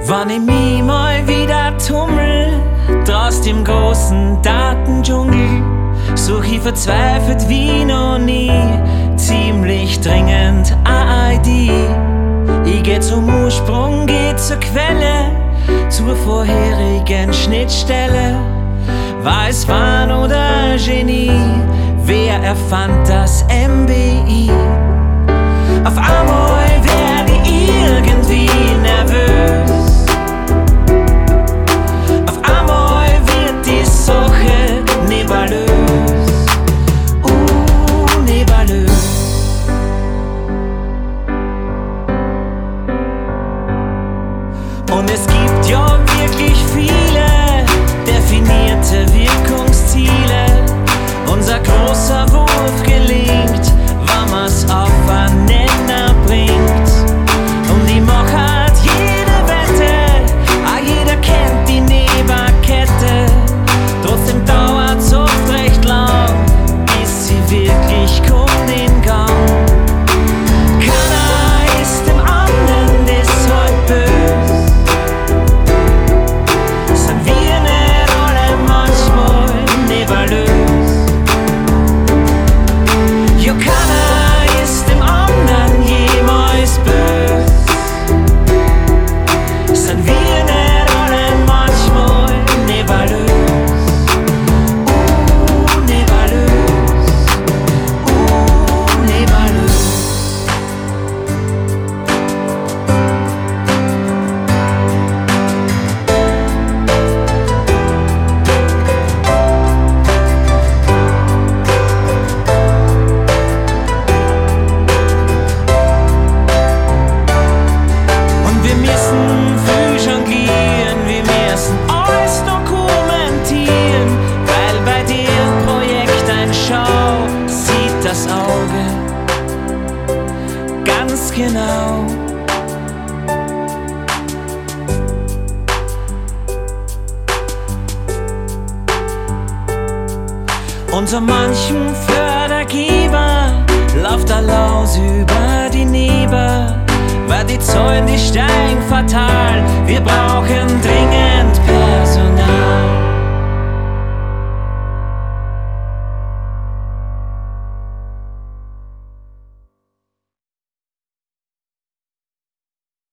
Wann ich mich mal wieder tummel, draußen im großen Datendschungel, such ich verzweifelt wie noch nie, ziemlich dringend eine ID. Ich geh zum Ursprung, geh zur Quelle, zur vorherigen Schnittstelle. War es Wahn oder Genie, wer erfand das MBI? Auf einmal werd ich irgendwie nervös. Auf einmal wird die Sache nebulös. Nebulös. Und es gibt ja wirklich viele definierte Wirkungsziele. Unser großer Wurf gelingt, wenn man's auf einen Nenner bringt. Und ich mach halt jede Wette, auch jeder kennt die Neberkette. Trotzdem dauert's oft recht lang, bis sie wirklich kommt in Gang. Keiner ist dem anderen deshalb böse. Sind wir nicht alle manchmal nebulös? Ja, keiner ist dem anderen jemals böse. Sind wir nicht alle manchmal nebulös? Nebulös. Nebulös. Und wir müssen früh jonglieren, wir müssen alles dokumentieren, weil bei dir Projekt ein Schau sieht das Auge ganz genau. Unter manchem Fördergeber läuft der Laus über die Neber, weil die Zahlen, die steigen fatal. Wir brauchen